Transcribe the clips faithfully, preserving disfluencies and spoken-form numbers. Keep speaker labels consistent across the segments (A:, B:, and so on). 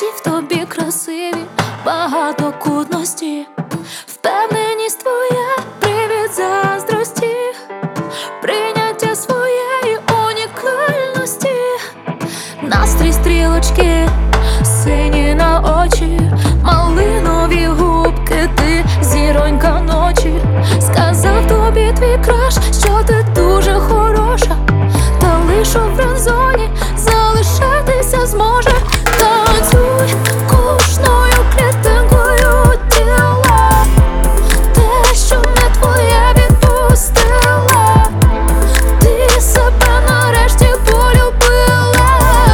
A: Усі в тобі красиві, багатокутності, впевненість твоя, привід заздрості, прийняття своєї унікальності, настрій стрілочки, сині на очі, малинові губки, ти зіронька ночі. Сказав тобі твій краш, що ти дуже хороша, та лиш у френдзоні залишатися зможе. Танцюй кожною клітинкою тіла, те, що не твоє, відпустила, ти себе нарешті полюбила.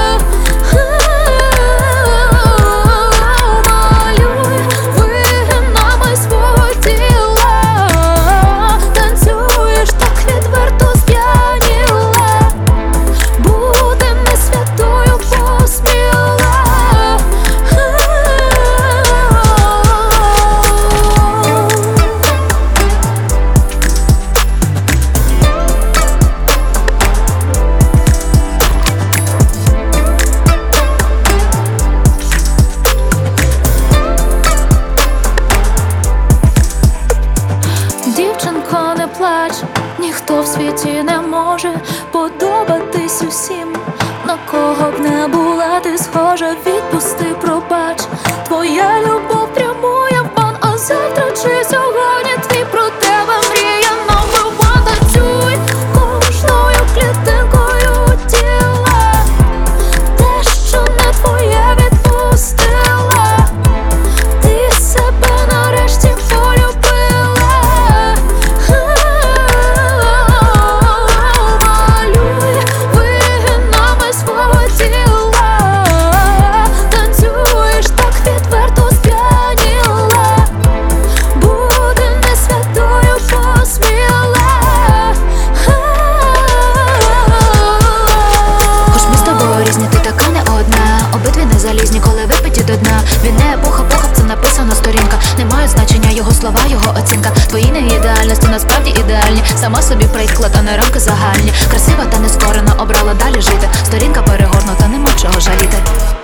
A: Малюй вигинами свого тіла, танцюєш так відверто сп'яніла, бути не святою посміла. Дівчинко, не плач, ніхто в світі не може подобатись усім, на кого б не була ти схожа. Відпусти, пробач, твоя любов прямує в бан, а завтра чи сьогодні твій про тебе мріє номер ван. Танцюй кожною клітинкою тіла, те, що не твоє, відпустила, ти себе нарешті полюбила. Малюй вигинами свого тіла, танцюєш так відверто сп'яніла, бути не святою посміла.
B: Хоч ми з тобою різні, ти така не одна, обидві не залізні, коли випиті до дна. Він не епоха, похаб, це написана сторінка, не мають значення його слова, його оцінка. Твої не ідеальності насправді ідеальні, сама собі приклад, а не рамки загальні. Красива та нескорена, обрала далі жити, сторінка перегорнута, нема чого жаліти.